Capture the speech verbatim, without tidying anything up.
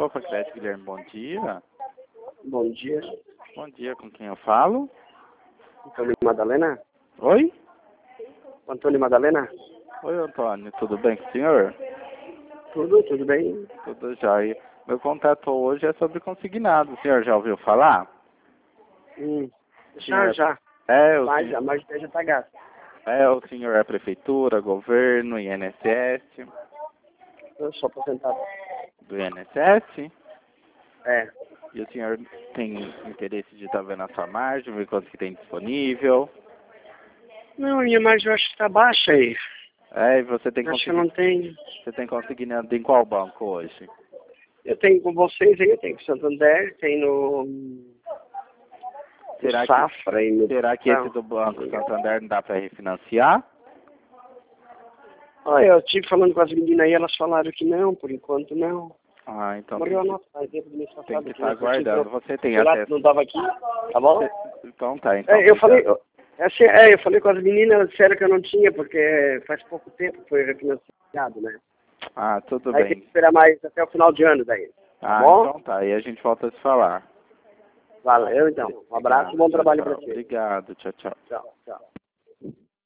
Copa Crédito, Guilherme, bom dia. Bom dia. Bom dia, com quem eu falo? Antônio Madalena? Oi? Antônio Madalena? Oi, Antônio, tudo bem com o senhor? Tudo, tudo bem? Tudo jóia. Meu contato hoje é sobre consignado. O senhor já ouviu falar? Hum. Já, Senhor, já. É, o Mas, senhor, mas já tá gasto. é, o senhor é prefeitura, governo, I N S S, Eu sou aposentado. do I N S S? É. E o senhor tem interesse de estar vendo a sua margem, ver quanto que tem disponível? Não, a minha margem eu acho que tá baixa aí. É, e você tem Eu acho que eu consegui... não tenho. você tem consignado em qual banco hoje? Eu tenho com vocês aí, eu tenho com o Santander, tenho no, no Será que, Safra e no... será que esse do Banco Santander não dá para refinanciar? Olha, eu estive falando com as meninas aí, elas falaram que não, por enquanto não. Ah, então Morreu a tem que, nota, faz tempo do mês tem passado. que que estar eu tive aguardando. pro- Você tem o Renato acesso? não estava aqui, tá bom? Você- Então tá, então. É, eu falei, obrigado. é, assim, é, eu falei com as meninas, elas disseram que eu não tinha, porque faz pouco tempo que foi refinanciado, né? Ah, tudo Aí tem bem. que esperar mais até o final de ano daí. Tá Ah, bom? então tá. Aí a gente volta a se falar. Valeu então. Um abraço e bom Obrigado, tchau, trabalho pra tchau. ti. Obrigado, tchau, tchau. Tchau, tchau.